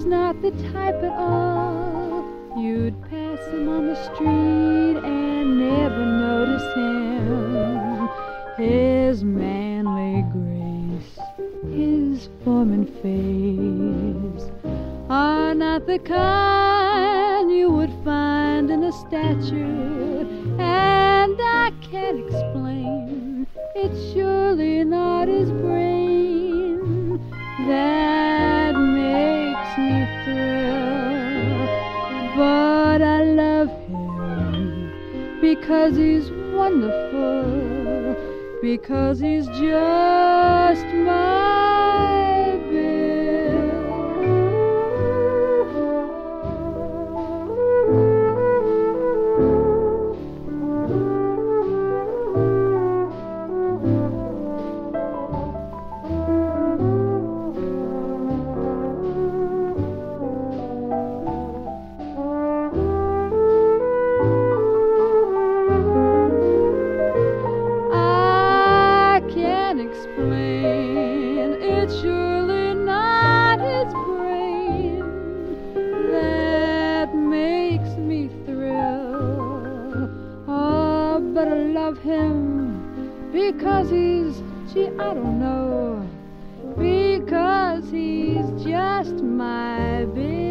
He's not the type at all. You'd pass him on the street and never notice him. His manly grace, his form and face are not the kind you would find in a statue, and I can't explain. It's surely not his brain that makes me thrill, but I love him because he's wonderful, because he's just my Bill. It's surely not his brain that makes me thrill. Oh, but I love him because he's, gee, I don't know, because he's just my Bill.